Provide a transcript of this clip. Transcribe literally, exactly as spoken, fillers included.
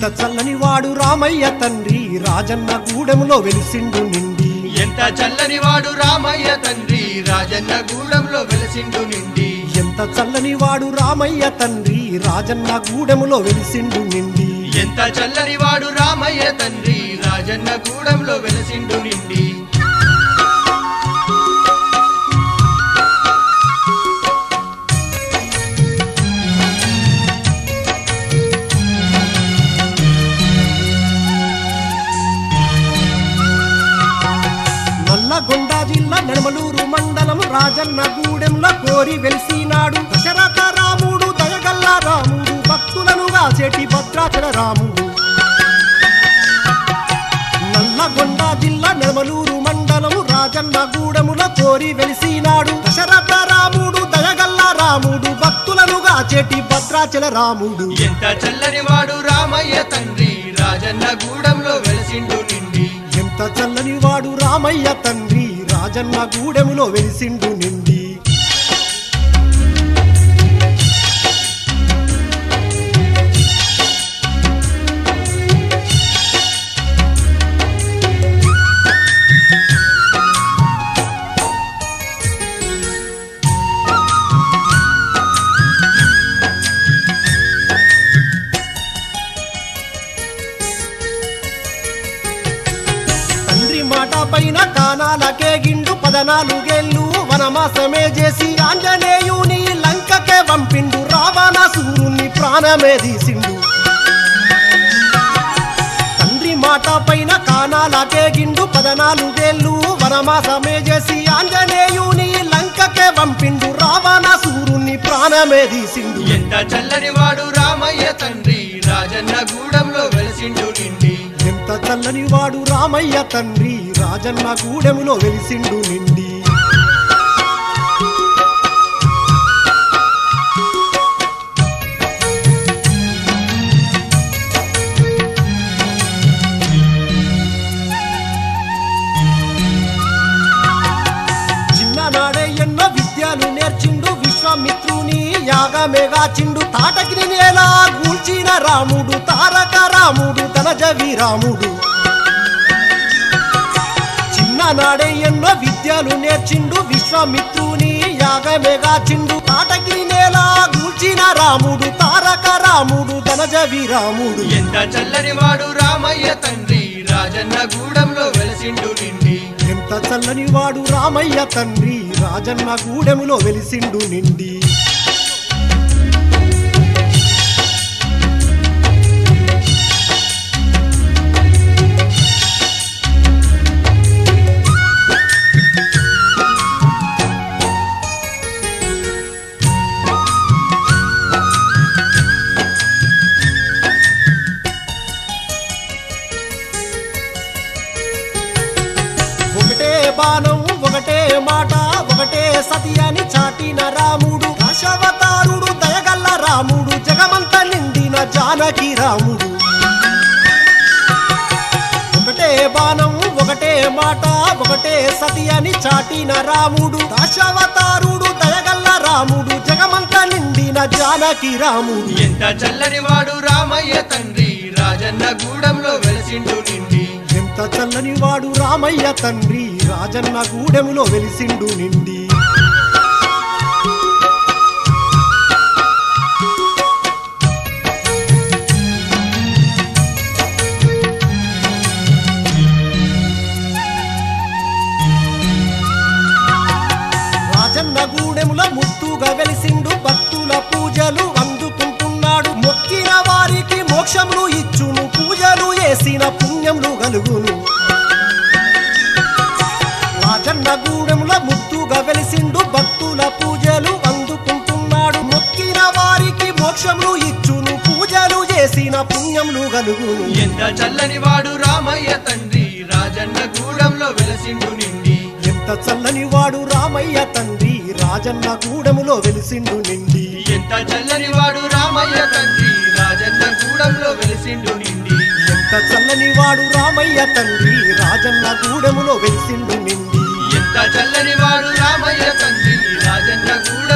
ఎంత చల్లని వాడు రామయ్య తండ్రి రాజన్న గూడెంలో వెలిసిండు నిండి ఎంత చల్లని వాడు రామయ్య తండ్రి రాజన్న గూడెంలో వెలిసిండు నిండి ఎంత చల్లని వాడు రామయ్య తండ్రి రాజన్న గూడెంలో వెలిసిండు నిండి ఎంత చల్లని వాడు రామయ్య తండ్రి రాజన్న గూడెంలో వెలిసిండు నిండి నల్లగొండ జిల్లా నడమలూరు మండలం రాజన్న గూడెంలో కోరి వెలిసినాడు దశరథ రాముడు దయగల్ల రాముడు భక్తులను కాచేటి భద్రాచల రాముడు నల్లగొండ జిల్లా నడమలూరు మండలం రాజన్న గూడెంలో కోరి వెలిసినాడు దశరథ రాముడు దయగల్ల రాముడు భక్తులను కాచేటి భద్రాచల రాముడు ఎంత చల్లని వాడు రామయ్య తండ్రి రాజన్న గూడెంలో వెలిసిండు నిండి ఎంత చల్లని వాడు రామయ్య తండ్రి రాజన్న గూడెంలో వెలిసిండు నిండి మాట పైన కానాలకే గిండు పదనాలుగేళ్ళు వనమాసమే చేసి ఆంజనేయుని లంకకే పంపిండు రావణాసురుని ప్రాణమే తీసిండు తండ్రి మాట పైన కానాలకే గిండు పదనాలుగేళ్ళు వనమాసమే చేసి ఆంజనేయుని లంకకే పంపిండు రావణాసురుని ప్రాణమే తీసిండు ఎంత చల్లని వాడు రామయ్య తండ్రి రాజన్న గూడెంలో వెలిసిండు నిండి ఎంత చల్లని వాడు రామయ్య తండ్రి రాజన్న గూడెంలో వెలిసిండు నిండి చిన్ననాడే ఎన్నో విద్యలు నేర్చిండు విశ్వామిత్రుని యాగమేగాచిండు తాటకిని నేల గూల్చిన రాముడు తారక రాముడు ధనజవి రాముడు చిన్ననాడే ఎన్నో విద్యలు నేర్చిండు విశ్వామిత్రుని యాగమేగాచిండు తాటకిని నేల గూల్చిన రాముడు తారక రాముడు ధనజవి రాముడు ఎంత చల్లని వాడు రామయ్య తండ్రి రాజన్న గూడెంలో వెలిసిండు నిండి ఎంత చల్లని వాడు రామయ్య తండ్రి రాజన్న గూడెంలో వెలిసిండు నిండి ఒకటే బాణం ఒకటే మాట ఒకటే సతి అని చాటిన రాముడు దశావతారుడు దయగల్ల రాముడు జగమంత నిండిన జానకి రాముడు ఒకటే బాణం ఒకటే మాట ఒకటే సతి అని చాటిన రాముడు దశావతారుడు దయగల్ల రాముడు జగమంత నిండిన జానకి రాముడు ఎంత చల్లని వాడు రామయ్య తండ్రి రాజన్న గూడెంలో వెలిసిండు నిండి ఎంత చల్లని వాడు రామయ్య తండ్రి రాజన్న గూడెంలో వెలిసిండు నిండి రాజన్న గూడెంలో ముత్తుగా వెలిసిండు భక్తుల పూజలు అందుకుంటున్నాడు మొక్కిన వారికి మోక్షములు ఇచ్చును పూజలు చేసిన పుణ్యములు కలుగును రాజన్న గూడెంలో ముత్తుగా వెలిసిండు భక్తుల పూజలు అందుకుంటున్నాడు మొక్కిన వారికి మోక్షములు ఇచ్చును పూజలు చేసిన పుణ్యములు కలుగును ఎంత చల్లని వాడు రామయ్య తండ్రి రాజన్న గూడెంలో వెలిసిండు నిండి ఎంత చల్లని వాడు రామయ్య తండ్రి రాజన్న గూడెంలో వెలిసిండు నిండి ఎంత చల్లని వాడు రామయ్య తండ్రి రాజన్న గూడెంలో వెలిసిండు నిండి ఎంత చల్లని వాడు రామయ్య తండ్రి రాజన్న గూడెంలో వెలిసిండు నిండి ఎంత చల్లని వాడు రామయ్య తండ్రి రాజన్న గూడెంలో